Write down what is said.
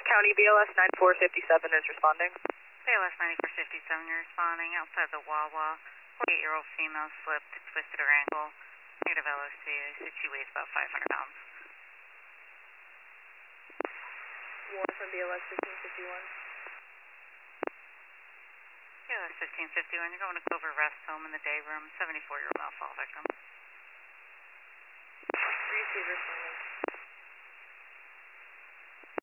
County BLS 9457 is responding. BLS 9457, you're responding outside the Wawa. 48-year-old female slipped, twisted her ankle. Negative LOC. I said she weighs about 500 pounds. One from BLS 1551. BLS 1551, you're going to Clover Rest Home in the day room. 74-year-old male fall victim. Receiver,